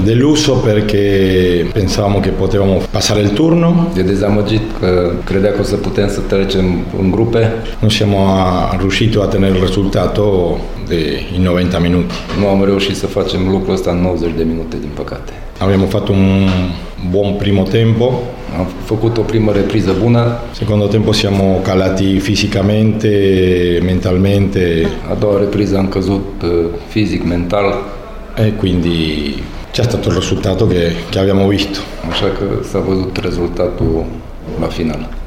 deluso perché pensavamo che potevamo passare il turno. E dezamăgit că credea că o să putem să trecem în grupe. Non siamo riusciti a tenere il risultato in 90 minuti. Nu am reușit să facem lucrul ăsta în 90 de minute, din păcate. Abbiamo fatto un buon primo tempo. Am făcut o primă repriză bună. Secondo tempo siamo calati fisicamente, mentalmente. A doua repriză am căzut fizic, mental. E quindi c'è stato il risultato che abbiamo visto. Așa că s-a văzut rezultatul la final.